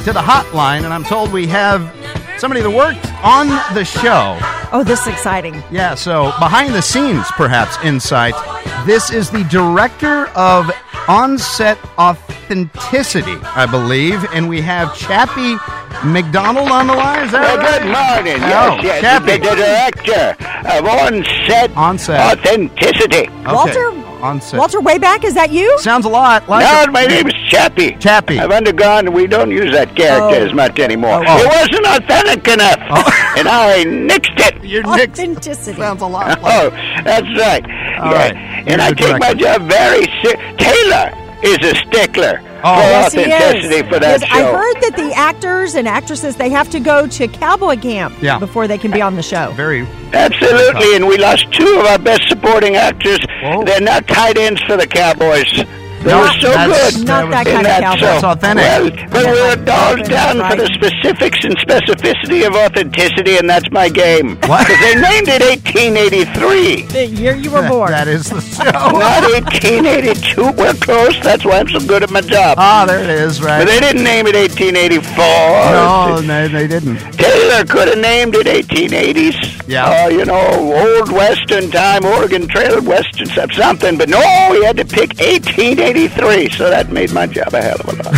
to the hotline, and I'm told we have somebody that worked on the show. Oh, this is exciting. Yeah, so behind the scenes, perhaps, insight. This is the director of on-set authenticity, I believe, and we have Chappie McDonald on the line. Is that right? Good morning. Oh, Yes, Chappie. the director of on-set authenticity. Okay. On-set. Walter Wayback, is that you? Sounds a lot like No, my name is Chappie. Chappie. I've undergone, we don't use that character as much anymore. Oh. It wasn't authentic enough, and I nixed it. Your Nick's Authenticity. sounds a lot like Oh, that's right. All right. And I Here's the take my director. job very seriously. Taylor is a stickler for Yes, he authenticity is. for that Yes, show. I heard that the actors and actresses, they have to go to cowboy camp before they can be on the show. very... Absolutely, and we lost two of our best supporting actors. Whoa. They're not tight ends for the Cowboys. They No, were so that's- good. Not that in kind of that cowboy. show. That's authentic. Well, but we're dolls down Right. for the specifics and specificity of authenticity, and that's my game. What? Because they named it 1883. The year you were born. That is the show. Not 1882. We're close. That's why I'm so good at my job. There it is, right? But they didn't name it 1884. No, they didn't. Taylor could have named it 1880s. Yeah. Old Western time, Oregon Trail Western something. But no, he had to pick 1883. So that made my job a hell of a lot.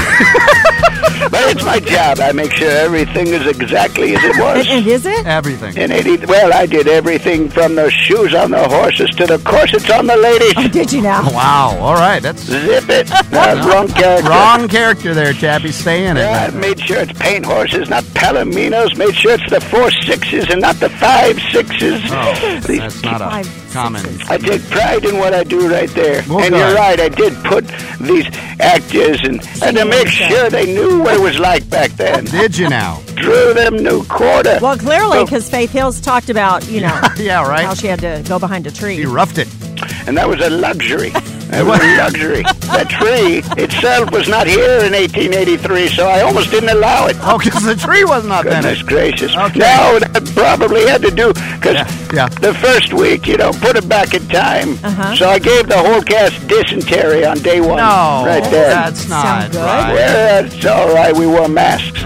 But it's my job. I make sure everything is exactly as it was. And is it? Everything. In 80, well, I did everything from the shoes on the horses to the corsets on the ladies. Oh, did you now? Wow. All right. That's Zip it. Wrong character. wrong character there, Chappie. Stay in it. Yeah, I made sure it's paint horses, not palominos. Made sure it's the 4-6s and not the 5-6s. Oh, that's not a 5, common. 6s. I take pride in what I do right there. Well, and good. you're right, I did put these actors and to make sure they knew what it was like back then. Did you now? Drew them new quarter. Well, clearly, because Faith Hills talked about, Yeah, right. how she had to go behind a tree. He roughed it. And that was a luxury. That was a luxury. That tree itself was not here in 1883, so I almost didn't allow it. Oh, because the tree was not Goodness finished. gracious. Okay. No, that probably had to do, because Yeah. the first week, put it back in time. So I gave the whole cast dysentery on day one. No, Right there. that's not Sound good? right. Well, it's all right. We wore masks.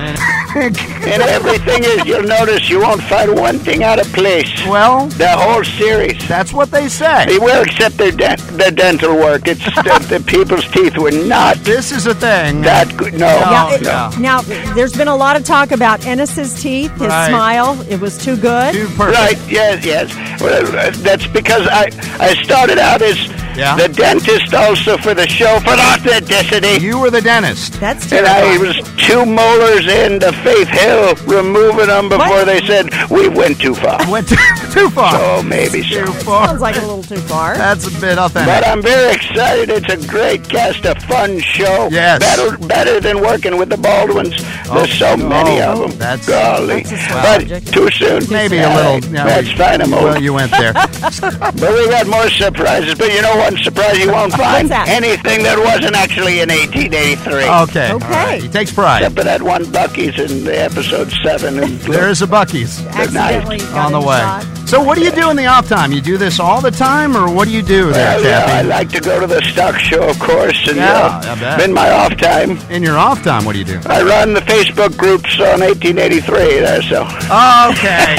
And everything is, you'll notice you won't find one thing out of place. Well, The whole series. that's what they say. Well, except their dental work. It's the people's teeth were not This is a thing. that good. No. Now, there's been a lot of talk about Ennis's teeth, his Right. smile. It was too good. Too perfect. Right, yes. Well, that's because I started out as the dentist also for the show for authenticity. You were the dentist. That's And I terrible. was 2 molars into Faith Hill, removing them before they said we went too far. Went too far. Oh, maybe so. Too far. Sounds like a little too far. That's a bit authentic. But I'm very excited. It's a great cast, a fun show. Yes. Better than working with the Baldwins. There's so many of them. That's- golly. That's a small But subject. too soon. Maybe a little. That's fine. I'm old. Well, you went there. But we got more surprises. But you know one surprise you won't find? that? Anything that wasn't actually in 1883. Okay. Okay. All right. He takes pride. Except for that one Buc-ee's in the episode 7. And There is a Buc-ee's Accidentally got on the in way. shot. So what do you do in the off time? You do this all the time, or what do you do there, Well, yeah, I Chappie? like to go to the stock show, of course. And Yeah, I bet. in my off time, In your off time, what do you do? I run the Facebook groups on 1883 there, so. Okay.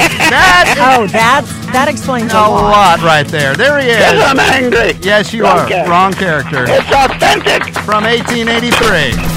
That explains A lot right there. There he Because is. I'm angry. Yes, you Wrong are. character. Wrong character. It's authentic. From 1883.